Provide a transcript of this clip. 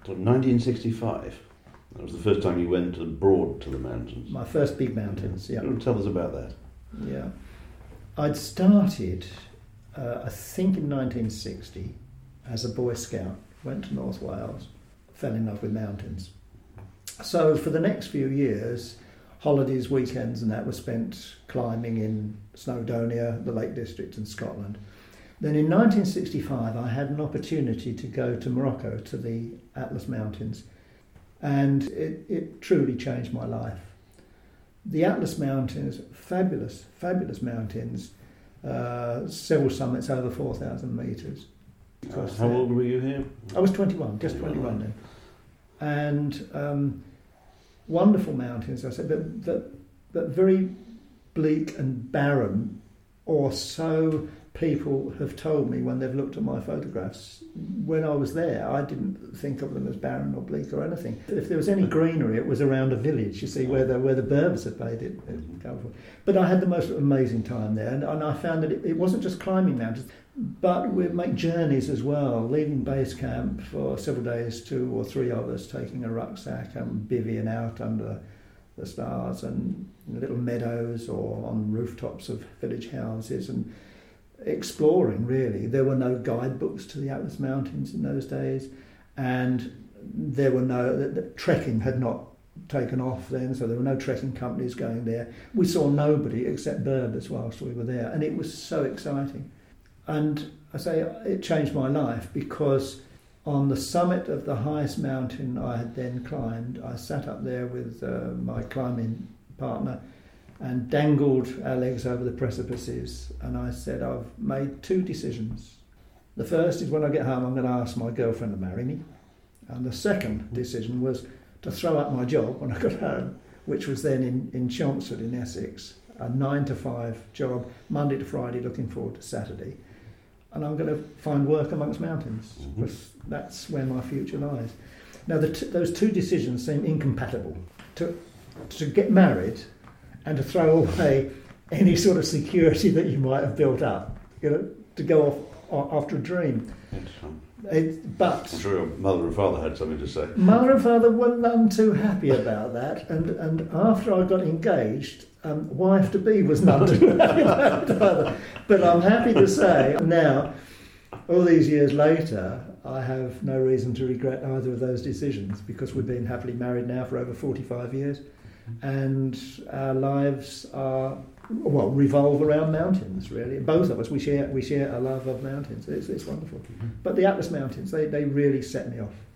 So 1965. That was the first time you went abroad to the mountains. My first big mountains, yeah. Tell us about that. Yeah. I'd started, I think in 1960, as a Boy Scout, went to North Wales, fell in love with mountains. So for the next few years, holidays, weekends and that were spent climbing in Snowdonia, the Lake District in Scotland. Then in 1965 I had an opportunity to go to Morocco, to the Atlas Mountains, and it truly changed my life. The Atlas Mountains, fabulous, fabulous mountains, several summits over 4,000 metres. How old were you here? I was 21, just 21 then. And wonderful mountains, I said, but very bleak and barren, or so people have told me when they've looked at my photographs. When I was there, I didn't think of them as barren or bleak or anything. If there was any greenery, it was around a village, you see, where the Berbers had made it. But I had the most amazing time there, and I found that it wasn't just climbing mountains, but we'd make journeys as well, leaving base camp for several days, 2 or 3 of us, taking a rucksack and bivvying out under the stars and in little meadows or on rooftops of village houses and exploring, really. There were no guidebooks to the Atlas Mountains in those days, and there were the trekking had not taken off then, so there were no trekking companies going there. We saw nobody except Berbers whilst we were there, and it was so exciting. And I say it changed my life because on the summit of the highest mountain I had then climbed, I sat up there with my climbing partner and dangled our legs over the precipices, and I said, I've made 2 decisions. The first is when I get home I'm going to ask my girlfriend to marry me, and the second decision was to throw up my job when I got home, which was then in Chelmsford in Essex, a 9 to 5 job, Monday to Friday, looking forward to Saturday. And I'm going to find work amongst mountains, because that's where my future lies. Now, those 2 decisions seem incompatible. To get married and to throw away any sort of security that you might have built up, to go off after a dream. But I'm sure your mother and father had something to say. Mother and father were none too happy about that, and after I got engaged, wife-to-be was none too happy about it either. But I'm happy to say now, all these years later, I have no reason to regret either of those decisions, because we've been happily married now for over 45 years, and our lives revolve around mountains, really. Both of us, we share a love of mountains. It's wonderful. But the Atlas Mountains, they really set me off.